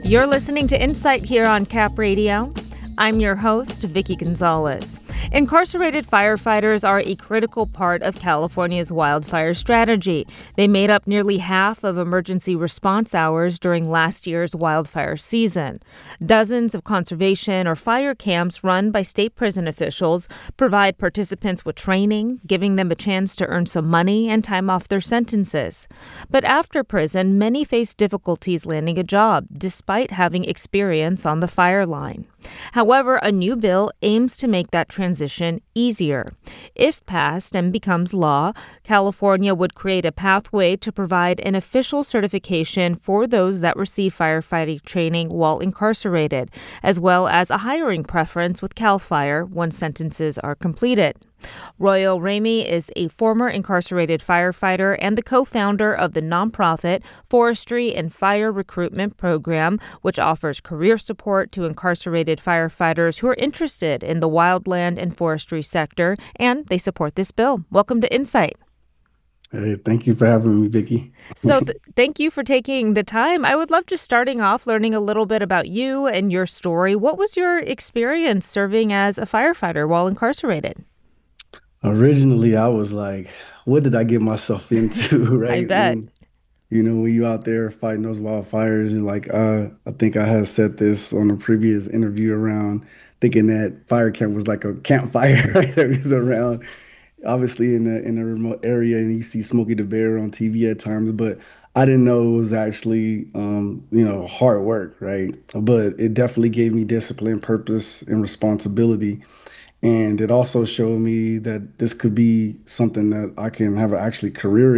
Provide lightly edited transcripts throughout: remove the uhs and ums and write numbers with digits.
You're listening to Insight here on Cap Radio. I'm your host, Vicky Gonzalez. Incarcerated firefighters are a critical part of California's wildfire strategy. They made up nearly half of emergency response hours during last year's wildfire season. Dozens of conservation or fire camps run by state prison officials provide participants with training, giving them a chance to earn some money and time off their sentences. But after prison, many face difficulties landing a job, despite having experience on the fire line. However, a new bill aims to make that transition easier. If passed and becomes law, California would create a pathway to provide an official certification for those that receive firefighting training while incarcerated, as well as a hiring preference with CAL FIRE once sentences are completed. Royal Ramey is a former incarcerated firefighter and the co-founder of the nonprofit Forestry and Fire Recruitment Program, which offers career support to incarcerated firefighters who are interested in the wildland and forestry sector, and they support this bill. Welcome to Insight. Hey, thank you for having me, Vicky. So thank you for taking the time. I would love just starting off learning a little bit about you and your story. What was your experience serving as a firefighter while incarcerated? Originally, I was like, what did I get myself into, I right? bet. When you out there fighting those wildfires, and like, I think I had said this on a previous interview around thinking that fire camp was like a campfire, right? That was around, obviously in a remote area, and you see Smokey the Bear on TV at times, but I didn't know it was actually, hard work, right? But it definitely gave me discipline, purpose, and responsibility. And it also showed me that this could be something that I can have an actually career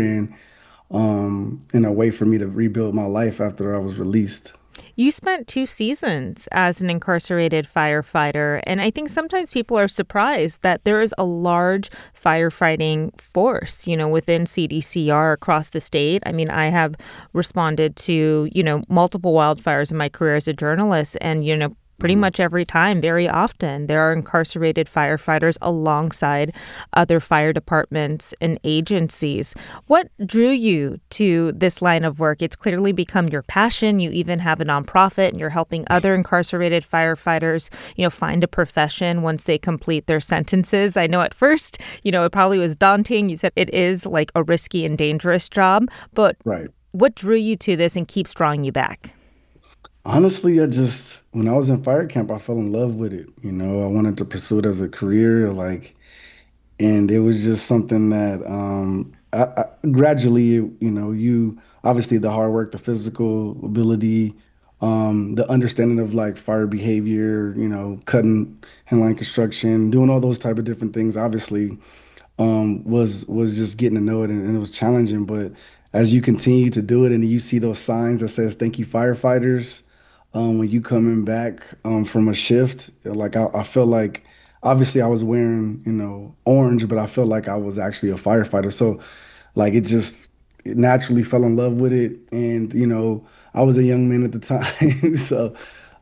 in a way for me to rebuild my life after I was released. You spent 2 seasons as an incarcerated firefighter, and I think sometimes people are surprised that there is a large firefighting force, within CDCR across the state. I mean, I have responded to, multiple wildfires in my career as a journalist, and, pretty much every time, very often, there are incarcerated firefighters alongside other fire departments and agencies. What drew you to this line of work? It's clearly become your passion. You even have a nonprofit and you're helping other incarcerated firefighters, find a profession once they complete their sentences. I know at first, it probably was daunting. You said it is like a risky and dangerous job, but Right. what drew you to this and keeps drawing you back? Honestly, when I was in fire camp, I fell in love with it. I wanted to pursue it as a career, and it was just something that gradually, you obviously the hard work, the physical ability, the understanding of like fire behavior, cutting inline construction, doing all those type of different things, obviously, was just getting to know it, and it was challenging. But as you continue to do it, and you see those signs that says "Thank you, firefighters," when you coming back from a shift, like I felt like obviously I was wearing orange, but I felt like I was actually a firefighter. So like it naturally fell in love with it, and I was a young man at the time, so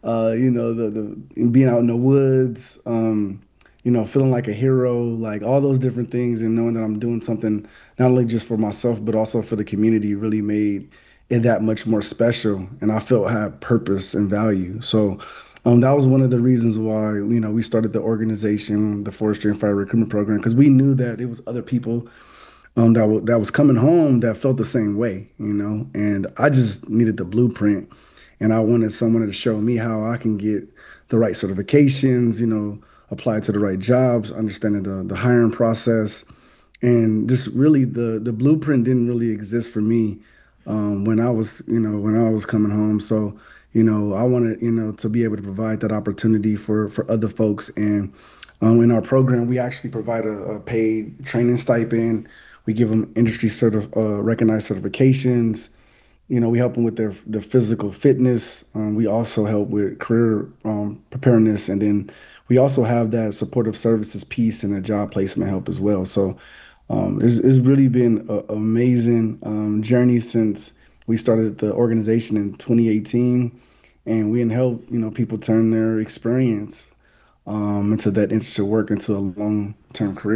the being out in the woods, feeling like a hero, like all those different things, and knowing that I'm doing something not only just for myself but also for the community really made it that much more special, and I felt had purpose and value. So that was one of the reasons why we started the organization, the Forestry and Fire Recruitment Program, because we knew that it was other people that was coming home that felt the same way, and I just needed the blueprint, and I wanted someone to show me how I can get the right certifications, apply to the right jobs, understanding the hiring process, and just really the blueprint didn't really exist for me when I was coming home. So I wanted to be able to provide that opportunity for other folks, and in our program we actually provide a paid training stipend. We give them recognized certifications. We help them with their physical fitness. We also help with career preparedness, and then we also have that supportive services piece and a job placement help as well. So it's really been an amazing journey since we started the organization in 2018, and we can help people turn their experience into that interesting work into a long-term career.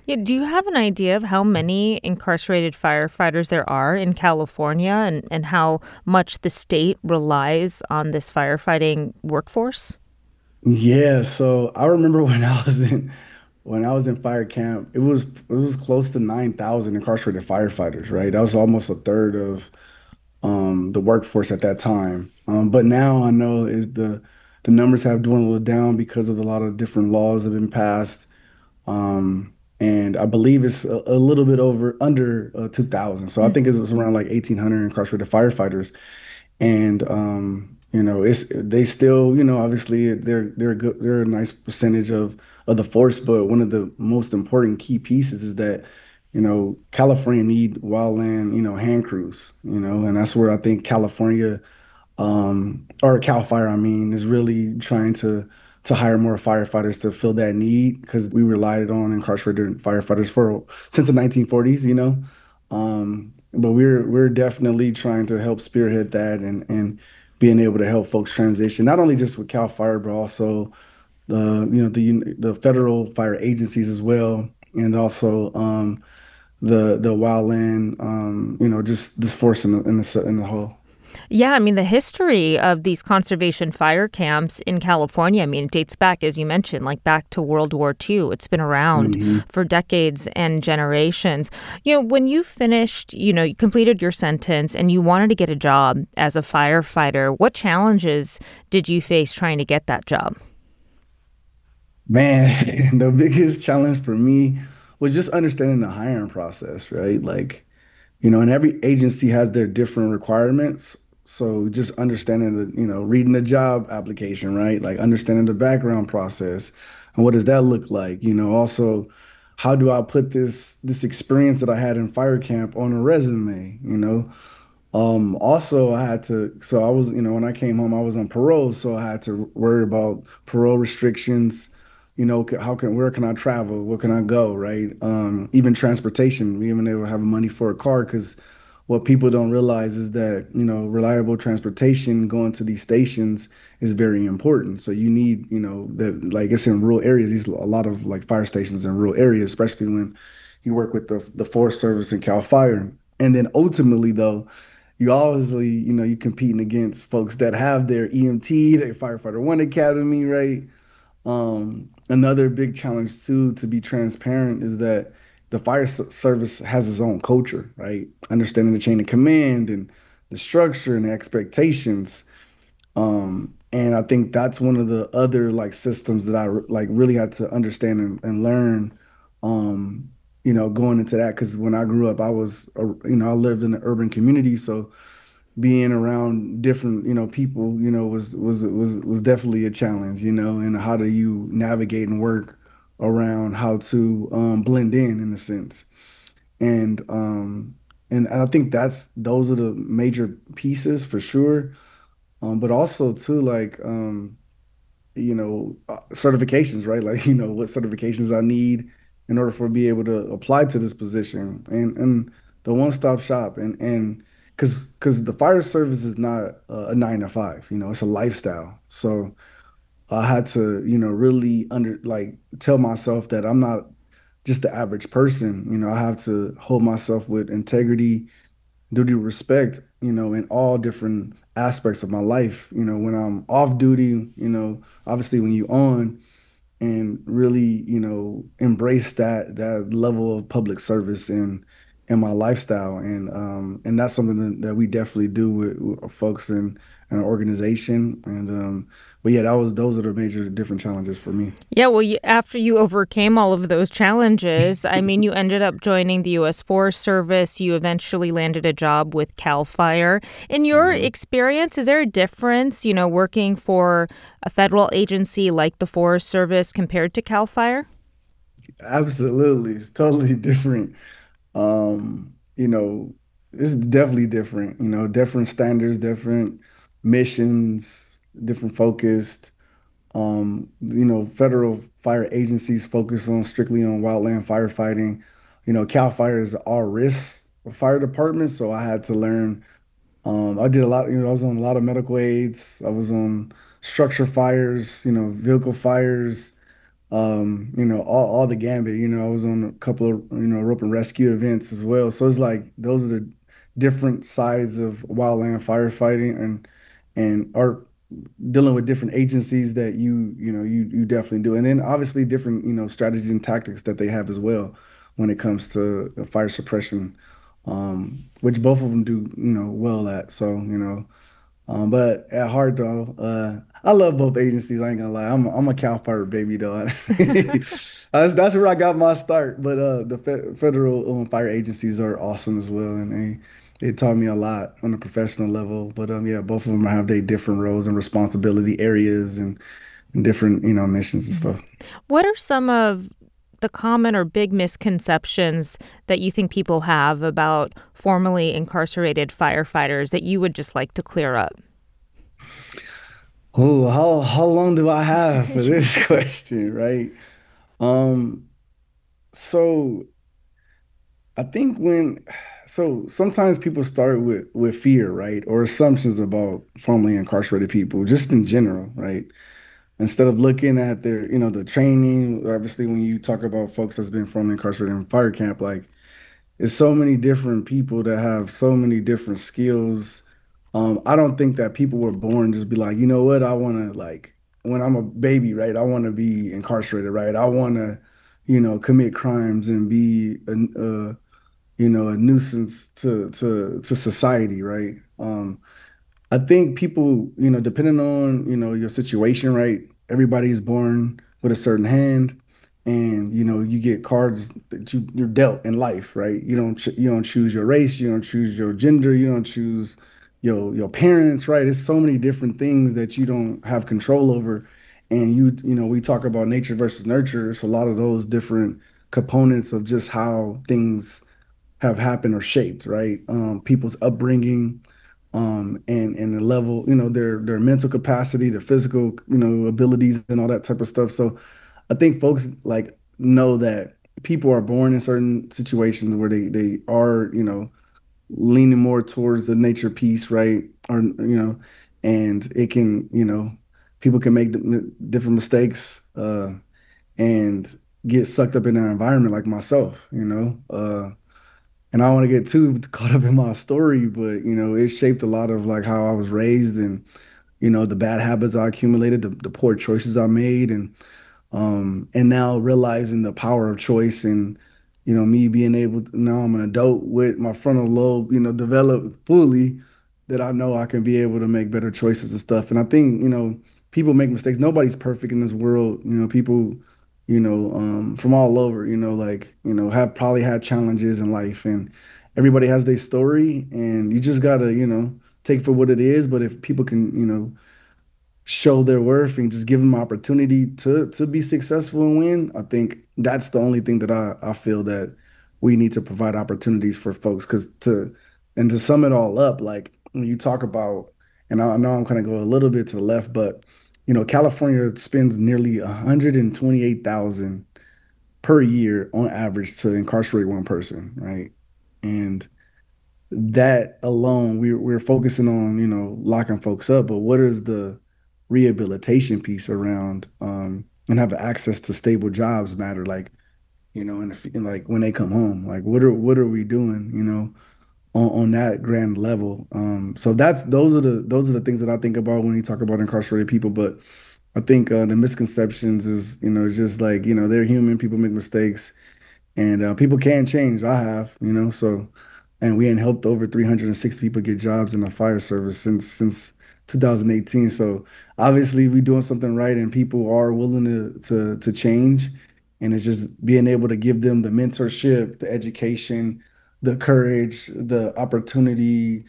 Yeah, do you have an idea of how many incarcerated firefighters there are in California and how much the state relies on this firefighting workforce? Yeah, so I remember when I was in fire camp, it was close to 9,000 incarcerated firefighters, right? That was almost a third of the workforce at that time. But now I know the numbers have dwindled down because of a lot of different laws that have been passed. And I believe it's a little bit over under 2,000. So I think it's around like 1,800 incarcerated firefighters. And it's they still, obviously they're a good, they're a nice percentage of the force, but one of the most important key pieces is that, California need wildland, hand crews, and that's where I think California or Cal Fire, I mean, is really trying to hire more firefighters to fill that need because we relied on incarcerated firefighters for since the 1940s, but we're definitely trying to help spearhead that and being able to help folks transition, not only just with Cal Fire, but also the federal fire agencies as well, and also the wildland, just this force in the whole. Yeah, I mean, the history of these conservation fire camps in California, I mean, it dates back, as you mentioned, like back to World War II. It's been around Mhm. for decades and generations. When you finished, you completed your sentence and you wanted to get a job as a firefighter, what challenges did you face trying to get that job? Man, the biggest challenge for me was just understanding the hiring process, right? Like, and every agency has their different requirements. So just understanding reading the job application, right? Like understanding the background process and what does that look like? Also, how do I put this experience that I had in fire camp on a resume, Also, so I was, when I came home, I was on parole, so I had to worry about parole restrictions, where can I travel? Where can I go, right? Even transportation, we even able to have money for a car, because what people don't realize is that, reliable transportation going to these stations is very important. So you need, that like it's in rural areas, these a lot of like fire stations in rural areas, especially when you work with the Forest Service and Cal Fire. And then ultimately though, you obviously, you competing against folks that have their EMT, their Firefighter One Academy, right? Another big challenge too, to be transparent, is that the service has its own culture, right? Understanding the chain of command and the structure and the expectations. And I think that's one of the other like systems that like really had to understand and learn, going into that. Because when I grew up, I lived in an urban community, so being around different, people, was definitely a challenge, and how do you navigate and work around how to blend in a sense. And I think those are the major pieces for sure. But also too, like certifications, right? Like, what certifications I need in order for be able to apply to this position, and the one-stop shop, and because the fire service is not a 9 to 5, it's a lifestyle. So I had to, really like tell myself that I'm not just the average person. I have to hold myself with integrity, duty, respect, in all different aspects of my life. When I'm off duty, obviously when you on, and really, embrace that level of public service in my lifestyle. And that's something that we definitely do with folks in our organization. But yeah, those are the major different challenges for me. Yeah, well, after you overcame all of those challenges, I mean, you ended up joining the U.S. Forest Service. You eventually landed a job with CAL FIRE. In your Mhm. experience, is there a difference, working for a federal agency like the Forest Service compared to CAL FIRE? Absolutely. It's totally different. It's definitely different, different standards, different missions, different focused. Federal fire agencies focus on strictly on wildland firefighting. CAL FIRE is our risk fire department, so I had to learn. I did a lot, I was on a lot of medical aids. I was on structure fires, vehicle fires, all the gambit. I was on a couple of, rope and rescue events as well. So it's like those are the different sides of wildland firefighting and are dealing with different agencies that you definitely do. And then obviously different, strategies and tactics that they have as well when it comes to fire suppression, which both of them do, well at. So, but at heart though, I love both agencies. I ain't gonna lie. I'm a Cal Fire baby though. Honestly. That's where I got my start. But the federal fire agencies are awesome as well, and they taught me a lot on a professional level. But yeah, both of them have their different roles and responsibility areas and different missions and Mhm. stuff. What are some of the common or big misconceptions that you think people have about formerly incarcerated firefighters that you would just like to clear up? Oh, how long do I have for this question, right? Um, so. I think so sometimes people start with fear, right? Or assumptions about formerly incarcerated people, just in general, right? Instead of looking at their, the training, obviously when you talk about folks that's been formerly incarcerated in fire camp, like it's so many different people that have so many different skills. I don't think that people were born just be like, you know what, I want to like when I'm a baby, right? I want to be incarcerated, right? I want to, commit crimes and be a nuisance to society, right? I think people, depending on, your situation, right? Everybody's born with a certain hand, and you get cards that you're dealt in life, right? You don't choose your race, you don't choose your gender, you don't choose your parents, right? It's so many different things that you don't have control over. And we talk about nature versus nurture. It's a lot of those different components of just how things have happened or shaped, right? People's upbringing, and the level, their mental capacity, their physical, abilities and all that type of stuff. So I think folks like know that people are born in certain situations where they are, leaning more towards the nature piece, right? Or, and it can, people can make different mistakes, and get sucked up in their environment like myself, and I don't want to get too caught up in my story, but it shaped a lot of like how I was raised and the bad habits I accumulated, the poor choices I made, and now realizing the power of choice and me being able to, now I'm an adult with my frontal lobe developed fully, that I know I can be able to make better choices and stuff. And I think people make mistakes. Nobody's perfect in this world. People from all over, like have probably had challenges in life, and everybody has their story, and you just gotta take for what it is. But if people can show their worth and just give them opportunity to be successful and win, I think that's the only thing that I feel that we need to provide opportunities for folks. Because to sum it all up, like when you talk about, and I know I'm kind of go a little bit to the left, but California spends nearly 128,000 per year on average to incarcerate one person, right? And that alone, we're focusing on, locking folks up, but what is the rehabilitation piece around, and have access to stable jobs matter, like, and like when they come home, like what are we doing, on that grand level. So those are the things that I think about when you talk about incarcerated people. But I think the misconceptions is, just like, they're human, people make mistakes, and people can change. I have, so, and we ain't helped over 360 people get jobs in the fire service since 2018. So obviously we doing something right, and people are willing to change. And it's just being able to give them the mentorship, the education, the courage, the opportunity,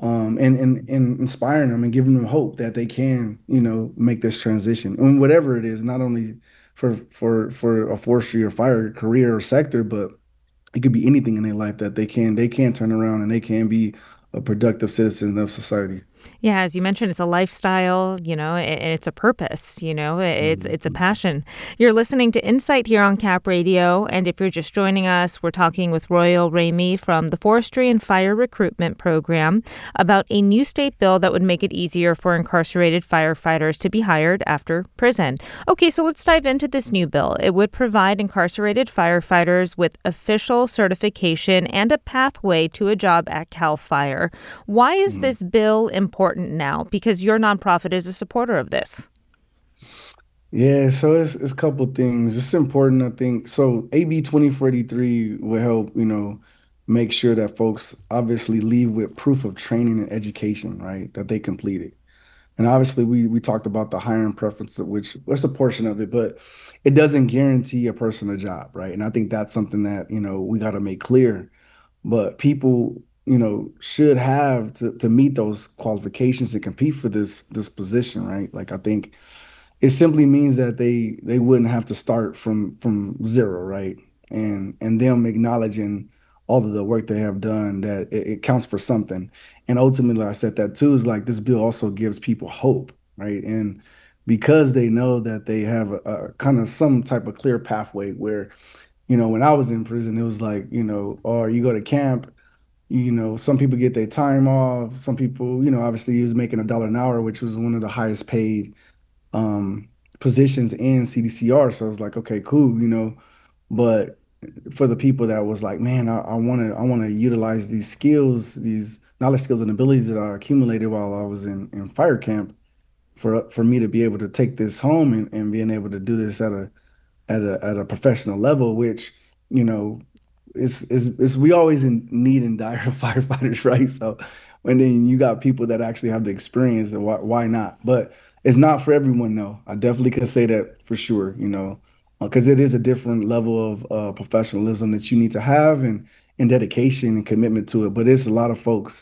and inspiring them and giving them hope that they can, make this transition. And whatever it is, not only for a forestry or fire career or sector, but it could be anything in their life that they can turn around and they can be a productive citizen of society. Yeah, as you mentioned, it's a lifestyle, and it's a purpose, it's a Mhm. passion. You're listening to Insight here on Cap Radio, and if you're just joining us, we're talking with Royal Ramey from the Forestry and Fire Recruitment Program about a new state bill that would make it easier for incarcerated firefighters to be hired after prison. Okay, so let's dive into this new bill. It would provide incarcerated firefighters with official certification and a pathway to a job at CAL FIRE. Why is Mhm. this bill important now? Because your nonprofit is a supporter of this. Yeah, so it's a couple things. It's important, I think. So AB 2043 will help, make sure that folks obviously leave with proof of training and education, right? That they completed. And obviously we talked about the hiring preference, which was a portion of it, but it doesn't guarantee a person a job, right? And I think that's something that, we got to make clear. But people, should have to meet those qualifications to compete for this position, right? Like I think it simply means that they wouldn't have to start from zero, right? And them acknowledging all of the work they have done, that it counts for something. And ultimately, I said that too, is like this bill also gives people hope, right? And because they know that they have a kind of some type of clear pathway where, when I was in prison, it was like, or you go to camp, some people get their time off. Some people, obviously, he was making $1 an hour, which was one of the highest paid um, positions in CDCR. So I was like, okay, cool, But for the people that was like, man, I want to utilize these skills, these knowledge, skills, and abilities that I accumulated while I was in fire camp, for me to be able to take this home and being able to do this at a professional level, which you know is we always in need and dire of firefighters, right? So, and then you got people that actually have the experience, and why not? But it's not for everyone, though. I definitely can say that for sure, because it is a different level of professionalism that you need to have and dedication and commitment to it. But it's a lot of folks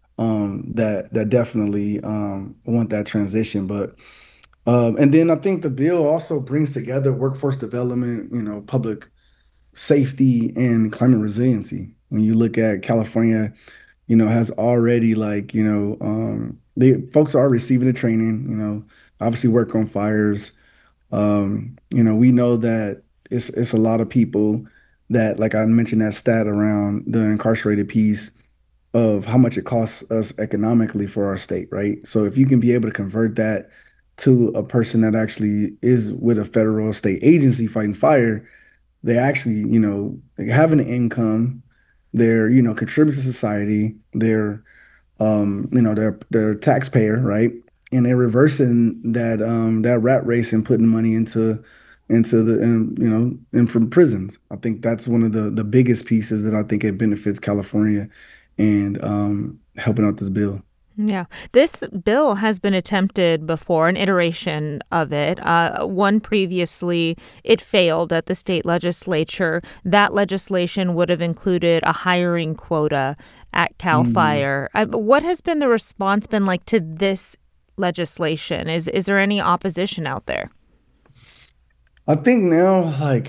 that definitely want that transition, but. And then I think the bill also brings together workforce development, public safety and climate resiliency. When you look at California, has already like, they folks are receiving the training, obviously work on fires. We know that it's a lot of people that, like I mentioned that stat around the incarcerated piece of how much it costs us economically for our state, right? So if you can be able to convert that to a person that actually is with a federal or state agency fighting fire, they actually, they have an income, they're, contributing to society, they're a taxpayer, right? And they're reversing that rat race and putting money into the and from prisons. I think that's one of the biggest pieces that I think it benefits California and helping out this bill. Yeah. This bill has been attempted before, an iteration of it. One previously, it failed at the state legislature. That legislation would have included a hiring quota at CAL Mhm. FIRE. What has been the response been like to this legislation? Is there any opposition out there? I think now, like,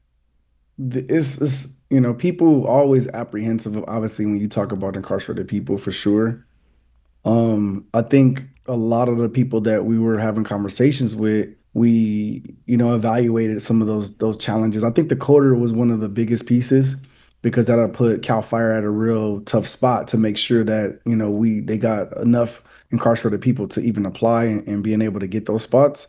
it's people always apprehensive of, obviously, when you talk about incarcerated people, for sure. I think a lot of the people that we were having conversations with, we, evaluated some of those challenges. I think the coder was one of the biggest pieces because that'll put CAL FIRE at a real tough spot to make sure that, they got enough incarcerated people to even apply and being able to get those spots.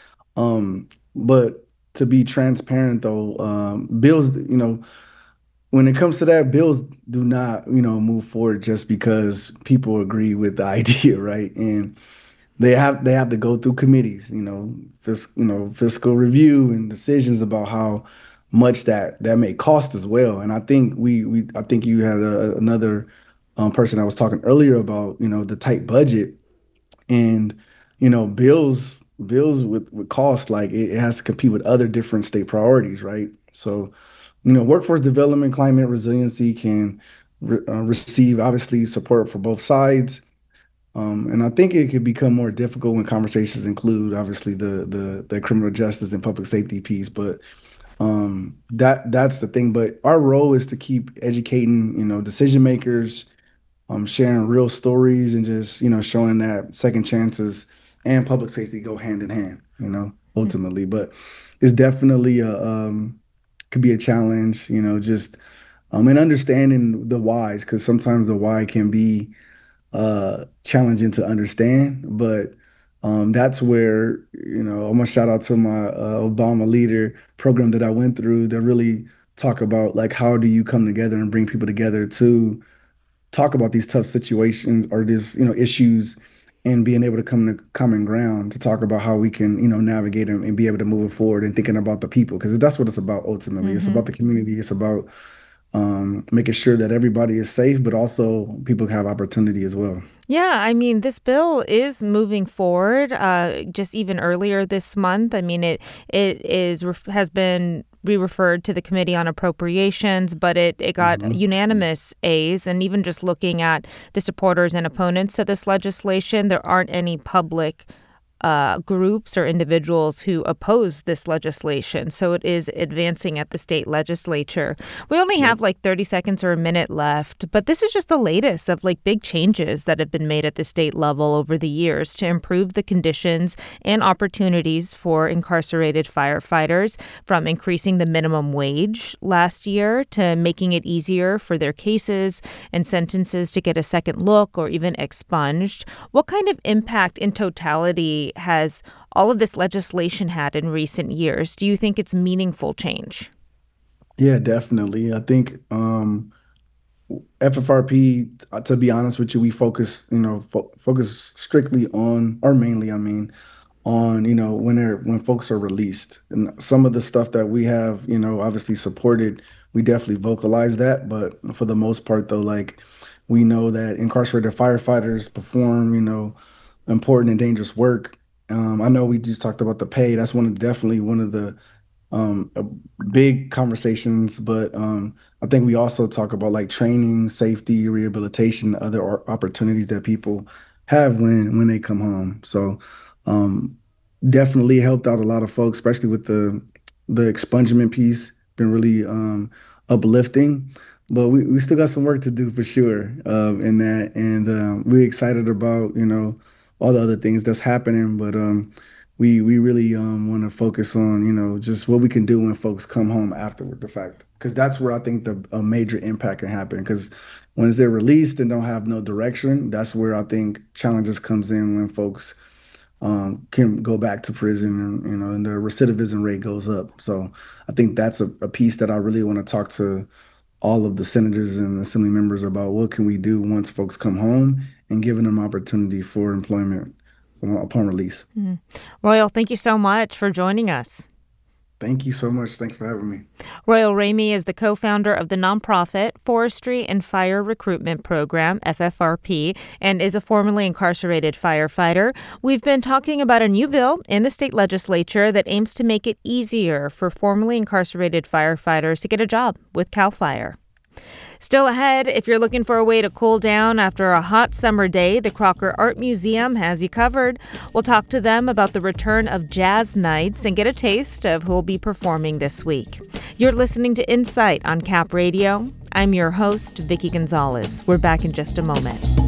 But to be transparent though, bills, when it comes to that, bills do not, move forward just because people agree with the idea, right? And they have to go through committees, fiscal review and decisions about how much that may cost as well. And I think I think you had another person that was talking earlier about, the tight budget and bills with cost, like it has to compete with other different state priorities, right? So workforce development, climate resiliency can receive obviously support for both sides. And I think it could become more difficult when conversations include obviously the criminal justice and public safety piece. But that's the thing. But our role is to keep educating, decision makers, sharing real stories and just, showing that second chances and public safety go hand in hand, ultimately. But it's definitely could be a challenge, just and understanding the whys, because sometimes the why can be challenging to understand. But that's where, I'm gonna shout out to my Obama Leader program that I went through that really talk about like how do you come together and bring people together to talk about these tough situations or these, issues, and being able to come to common ground to talk about how we can, navigate them and be able to move it forward and thinking about the people, because that's what it's about ultimately. It's Mm-hmm. about the community. It's about making sure that everybody is safe, but also people have opportunity as well. Yeah, I mean, this bill is moving forward. Just even earlier this month, I mean, has been re-referred to the Committee on Appropriations, but it got Mhm. unanimous A's. And even just looking at the supporters and opponents of this legislation, there aren't any public groups or individuals who oppose this legislation. So it is advancing at the state legislature. We only Yep. have like 30 seconds or a minute left, but this is just the latest of like big changes that have been made at the state level over the years to improve the conditions and opportunities for incarcerated firefighters, from increasing the minimum wage last year to making it easier for their cases and sentences to get a second look or even expunged. What kind of impact in totality has all of this legislation had in recent years? Do you think it's meaningful change? Yeah, definitely. I think FFRP, to be honest with you, we focus, focus strictly on, or mainly, I mean, on, when folks are released. And some of the stuff that we have, obviously supported, we definitely vocalize that. But for the most part, though, like we know that incarcerated firefighters perform, important and dangerous work. I know we just talked about the pay. That's definitely one of the uh, big conversations, but I think we also talk about like training, safety, rehabilitation, other opportunities that people have when they come home. So um, definitely helped out a lot of folks, especially with the expungement piece. Been really uplifting, but we still got some work to do for sure in that, and we're excited about all the other things that's happening, but we really want to focus on just what we can do when folks come home afterward the fact, because that's where I think a major impact can happen, because once they're released and don't have no direction, that's where I think challenges comes in when folks can go back to prison, and and the recidivism rate goes up. So I think that's a piece that I really want to talk to all of the senators and assembly members about. What can we do once folks come home and giving them opportunity for employment upon release. Royal, thank you so much for joining us. Thank you so much. Thanks for having me. Royal Ramey is the co-founder of the nonprofit Forestry and Fire Recruitment Program, FFRP, and is a formerly incarcerated firefighter. We've been talking about a new bill in the state legislature that aims to make it easier for formerly incarcerated firefighters to get a job with CAL FIRE. Still ahead, if you're looking for a way to cool down after a hot summer day, the Crocker Art Museum has you covered. We'll talk to them about the return of jazz nights and get a taste of who will be performing this week. You're listening to Insight on Cap Radio. I'm your host, Vicki Gonzalez. We're back in just a moment.